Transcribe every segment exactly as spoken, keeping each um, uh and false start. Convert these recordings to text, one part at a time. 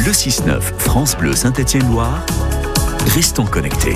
Le six neuf France Bleu Saint-Étienne-Loire. Restons connectés.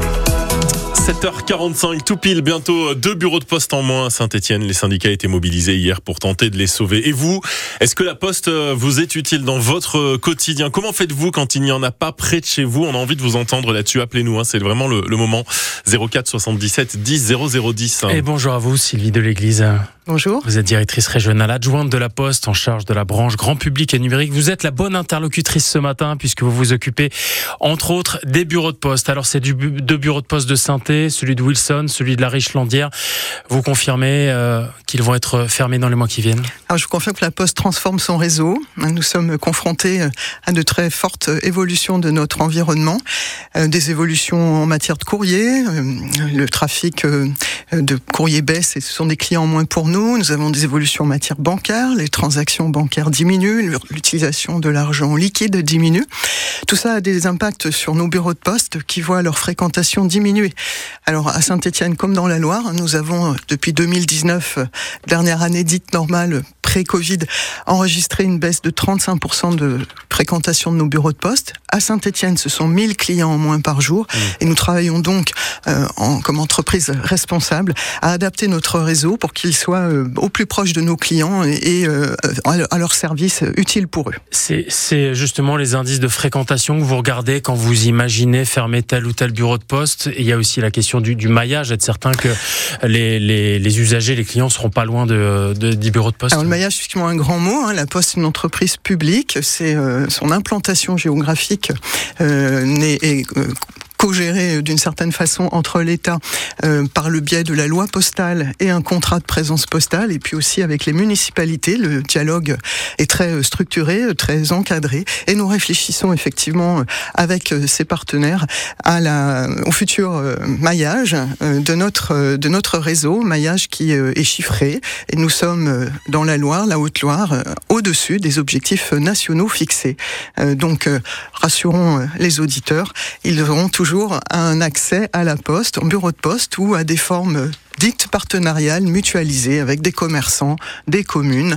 sept heures quarante-cinq, tout pile, bientôt deux bureaux de poste en moins à Saint-Étienne. Les syndicats étaient mobilisés hier pour tenter de les sauver. Et vous, est-ce que la poste vous est utile dans votre quotidien ? Comment faites-vous quand il n'y en a pas près de chez vous ? On a envie de vous entendre là-dessus. Appelez-nous, hein, c'est vraiment le, le moment. zéro quatre soixante-dix-sept dix zéro zéro dix. Et bonjour à vous, Sylvie Deléglise. Bonjour. Vous êtes directrice régionale adjointe de la Poste en charge de la branche grand public et numérique. Vous êtes la bonne interlocutrice ce matin puisque vous vous occupez entre autres des bureaux de poste. Alors c'est du, deux bureaux de poste de Sainté, celui de Wilson, celui de la Riche-Landière. Vous confirmez euh, qu'ils vont être fermés dans les mois qui viennent ? Alors je vous confirme que la Poste transforme son réseau. Nous sommes confrontés à de très fortes évolutions de notre environnement. Euh, des évolutions en matière de courrier. Euh, le trafic euh, de courrier baisse et ce sont des clients en moins pour nous. Nous avons des évolutions en matière bancaire, les transactions bancaires diminuent, l'utilisation de l'argent liquide diminue. Tout ça a des impacts sur nos bureaux de poste qui voient leur fréquentation diminuer. Alors à Saint-Étienne comme dans la Loire, nous avons depuis deux mille dix-neuf, dernière année dite normale, pré-Covid, enregistré une baisse de trente-cinq pour cent de fréquentation de nos bureaux de poste. À Saint-Étienne, ce sont mille clients en moins par jour. Mmh. Et nous travaillons donc euh, en, comme entreprise responsable à adapter notre réseau pour qu'il soit euh, au plus proche de nos clients et, et euh, à leur service utile pour eux. C'est, c'est justement les indices de fréquentation que vous regardez quand vous imaginez fermer tel ou tel bureau de poste. Et il y a aussi la question du, du maillage, être certain que les, les, les usagers, les clients seront pas loin de, de, des bureaux de poste. Alors, le maillage, c'est effectivement un grand mot. Hein. La Poste est une entreprise publique. C'est euh, son implantation géographique euh, n'est est, euh, co-géré d'une certaine façon entre l'État euh, par le biais de la loi postale et un contrat de présence postale, et puis aussi avec les municipalités. Le dialogue est très structuré, très encadré, et nous réfléchissons effectivement avec ces partenaires à la, au futur maillage de notre, de notre réseau, maillage qui est chiffré, et nous sommes dans la Loire, la Haute-Loire, au-dessus des objectifs nationaux fixés. Donc, rassurons les auditeurs, ils auront toujours un accès à la poste, en bureau de poste ou à des formes dites partenariales, mutualisées avec des commerçants, des communes,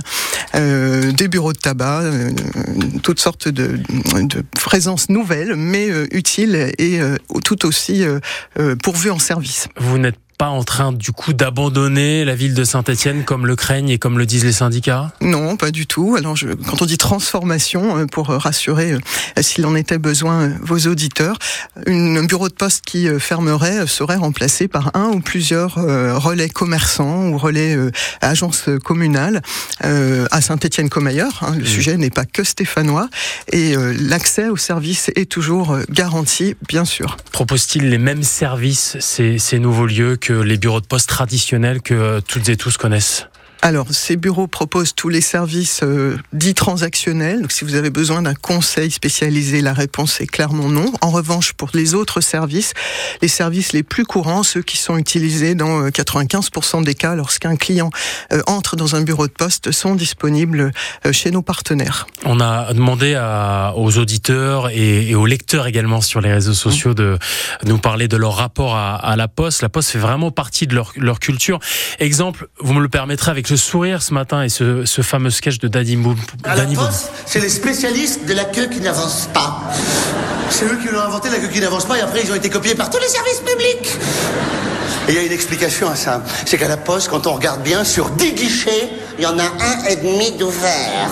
euh, des bureaux de tabac, euh, toutes sortes de, de présences nouvelles, mais euh, utiles et euh, tout aussi euh, euh, pourvues en service. Vous n'êtes pas en train du coup d'abandonner la ville de Saint-Étienne comme le craignent et comme le disent les syndicats ? Non, pas du tout. Alors je, quand on dit transformation, pour rassurer euh, s'il en était besoin vos auditeurs, une, un bureau de poste qui euh, fermerait serait remplacé par un ou plusieurs euh, relais commerçants ou relais euh, agences communales euh, à Saint-Étienne comme ailleurs. Hein. Le mmh. sujet n'est pas que stéphanois et euh, l'accès aux services est toujours euh, garanti, bien sûr. Propose-t-il les mêmes services, ces, ces nouveaux lieux, que les bureaux de poste traditionnels que toutes et tous connaissent ? Alors, ces bureaux proposent tous les services euh, dits transactionnels. Donc, si vous avez besoin d'un conseil spécialisé, la réponse est clairement non. En revanche, pour les autres services, les services les plus courants, ceux qui sont utilisés dans quatre-vingt-quinze pour cent des cas lorsqu'un client euh, entre dans un bureau de poste, sont disponibles euh, chez nos partenaires. On a demandé à, aux auditeurs et, et aux lecteurs également sur les réseaux sociaux mmh. de nous parler de leur rapport à, à la Poste. La Poste fait vraiment partie de leur, leur culture. Exemple, vous me le permettrez, avec le sourire ce matin et ce, ce fameux sketch de Danny Boom. À la Poste, c'est les spécialistes de la queue qui n'avance pas. C'est eux qui l'ont inventé, la queue qui n'avance pas, et après ils ont été copiés par tous les services publics. Et il y a une explication à ça. C'est qu'à la Poste, quand on regarde bien, sur dix guichets, il y en a un et demi d'ouverts.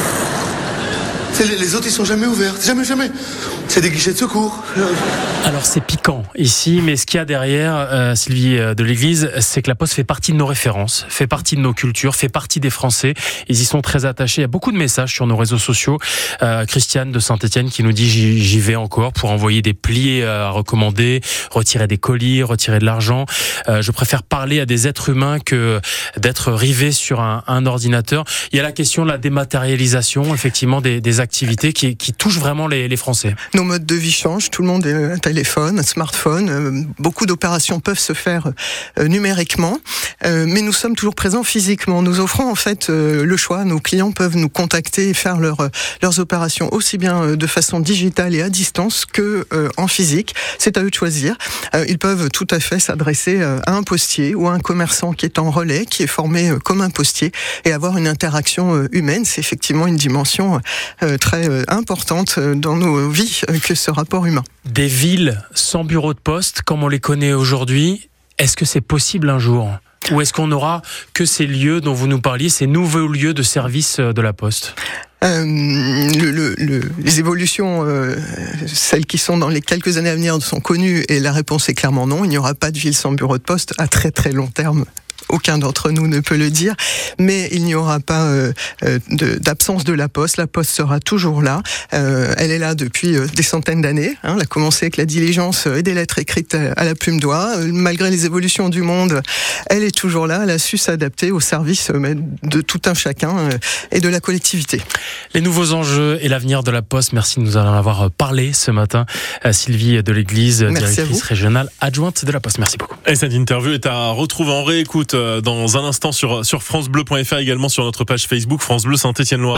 Les, les autres, ils sont jamais ouverts. Jamais, jamais. C'est des guichets de secours. Alors c'est piquant ici, mais ce qu'il y a derrière, euh, Sylvie Deléglise, c'est que la Poste fait partie de nos références, fait partie de nos cultures, fait partie des Français. Ils y sont très attachés. Il y a beaucoup de messages sur nos réseaux sociaux. Euh, Christiane de Saint-Étienne qui nous dit j'y, j'y vais encore pour envoyer des plis à recommander, retirer des colis, retirer de l'argent. Euh, je préfère parler à des êtres humains que d'être rivé sur un, un ordinateur. Il y a la question de la dématérialisation, effectivement, des, des activités qui, qui touchent vraiment les, les Français. Nos modes de vie changent, tout le monde est un téléphone, un smartphone, euh, beaucoup d'opérations peuvent se faire euh, numériquement, euh, mais nous sommes toujours présents physiquement. Nous offrons en fait euh, le choix, nos clients peuvent nous contacter et faire leur, leurs opérations aussi bien euh, de façon digitale et à distance que euh, en physique. C'est à eux de choisir. Euh, ils peuvent tout à fait s'adresser euh, à un postier ou à un commerçant qui est en relais, qui est formé euh, comme un postier, et avoir une interaction euh, humaine. C'est effectivement une dimension euh, très, très importante dans nos vies que ce rapport humain. Des villes sans bureau de poste, comme on les connaît aujourd'hui, est-ce que c'est possible un jour ? Ou est-ce qu'on n'aura que ces lieux dont vous nous parliez, ces nouveaux lieux de service de la Poste ? Euh, le, le, le, les évolutions, euh, celles qui sont dans les quelques années à venir, sont connues, et la réponse est clairement non. Il n'y aura pas de ville sans bureau de poste à très très long terme. Aucun d'entre nous ne peut le dire, mais il n'y aura pas euh, de, d'absence de la Poste. La Poste sera toujours là. Euh, elle est là depuis euh, des centaines d'années. Hein. Elle a commencé avec la diligence et des lettres écrites à la plume d'oie. Euh, malgré les évolutions du monde, elle est toujours là. Elle a su s'adapter au service euh, de tout un chacun euh, et de la collectivité. Les nouveaux enjeux et l'avenir de la Poste. Merci de nous en avoir parlé ce matin. Sylvie de l'Église, Merci directrice régionale adjointe de la Poste. Merci beaucoup. Et cette interview est à retrouver en réécoute dans un instant sur, sur francebleu point f r, également sur notre page Facebook France Bleu Saint-Étienne-Loire.